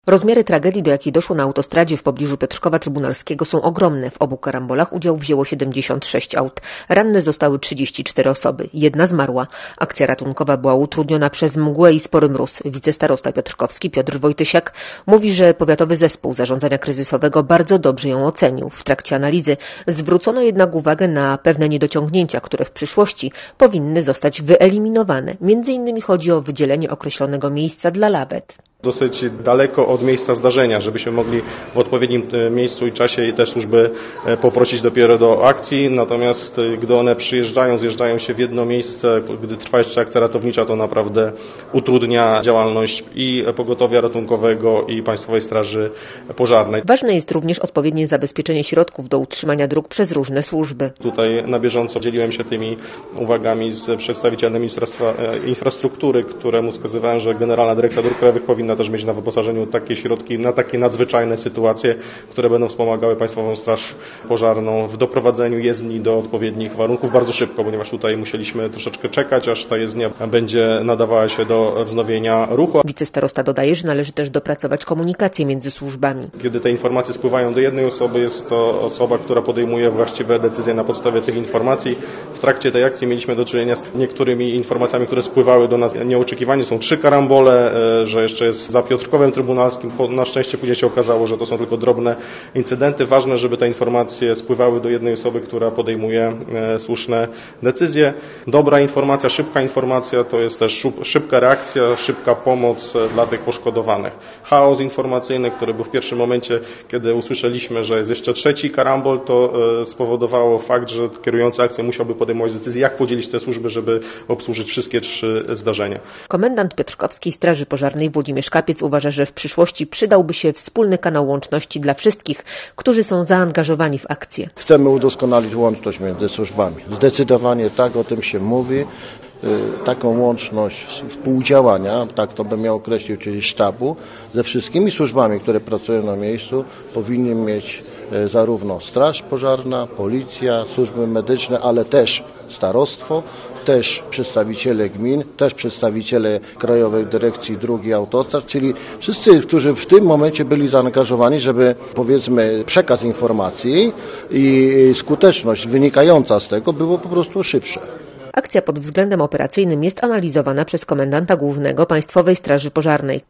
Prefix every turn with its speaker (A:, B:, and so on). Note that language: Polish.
A: Rozmiary tragedii, do jakiej doszło na autostradzie w pobliżu Piotrkowa Trybunalskiego, są ogromne. W obu karambolach udział wzięło 76 aut. Ranne zostały 34 osoby. Jedna zmarła. Akcja ratunkowa była utrudniona przez mgłę i spory mróz. Wicestarosta piotrkowski Piotr Wojtysiak mówi, że Powiatowy Zespół Zarządzania Kryzysowego bardzo dobrze ją ocenił. W trakcie analizy zwrócono jednak uwagę na pewne niedociągnięcia, które w przyszłości powinny zostać wyeliminowane. Między innymi chodzi o wydzielenie określonego miejsca dla lawet.
B: Dosyć daleko od miejsca zdarzenia, żebyśmy mogli w odpowiednim miejscu i czasie te służby poprosić dopiero do akcji. Natomiast gdy one zjeżdżają się w jedno miejsce, gdy trwa jeszcze akcja ratownicza, to naprawdę utrudnia działalność i pogotowia ratunkowego, i Państwowej Straży Pożarnej.
A: Ważne jest również odpowiednie zabezpieczenie środków do utrzymania dróg przez różne służby.
B: Tutaj na bieżąco dzieliłem się tymi uwagami z przedstawicielem Ministerstwa Infrastruktury, któremu wskazywałem, że Generalna Dyrekcja Dróg Krajowych powinna też mieć na wyposażeniu takie środki na takie nadzwyczajne sytuacje, które będą wspomagały Państwową Straż Pożarną w doprowadzeniu jezdni do odpowiednich warunków bardzo szybko, ponieważ tutaj musieliśmy troszeczkę czekać, aż ta jezdnia będzie nadawała się do wznowienia ruchu.
A: Wicestarosta dodaje, że należy też dopracować komunikację między służbami.
B: Kiedy te informacje spływają do jednej osoby, jest to osoba, która podejmuje właściwe decyzje na podstawie tych informacji. W trakcie tej akcji mieliśmy do czynienia z niektórymi informacjami, które spływały do nas nieoczekiwanie. Są 3 karambole, że jeszcze jest za Piotrkowem Trybunalskim. Na szczęście później się okazało, że to są tylko drobne incydenty. Ważne, żeby te informacje spływały do jednej osoby, która podejmuje słuszne decyzje. Dobra informacja, szybka informacja to jest też szybka reakcja, szybka pomoc dla tych poszkodowanych. Chaos informacyjny, który był w pierwszym momencie, kiedy usłyszeliśmy, że jest jeszcze 3 karambol, to spowodowało fakt, że kierujący akcją musiałby podejmować decyzję, jak podzielić te służby, żeby obsłużyć wszystkie 3 zdarzenia.
A: Komendant Piotrkowskiej Straży Pożarnej Włodzimierz Kapiec uważa, że w przyszłości przydałby się wspólny kanał łączności dla wszystkich, którzy są zaangażowani w akcję.
C: Chcemy udoskonalić łączność między służbami. Zdecydowanie tak, o tym się mówi. Taką łączność współdziałania, tak to bym miał określić, czyli sztabu, ze wszystkimi służbami, które pracują na miejscu, powinien mieć zarówno Straż Pożarna, Policja, służby medyczne, ale też starostwo, też przedstawiciele gmin, też przedstawiciele Krajowej Dyrekcji Dróg i Autostrad, czyli wszyscy, którzy w tym momencie byli zaangażowani, żeby powiedzmy przekaz informacji i skuteczność wynikająca z tego było po prostu szybsze.
A: Akcja pod względem operacyjnym jest analizowana przez komendanta głównego Państwowej Straży Pożarnej.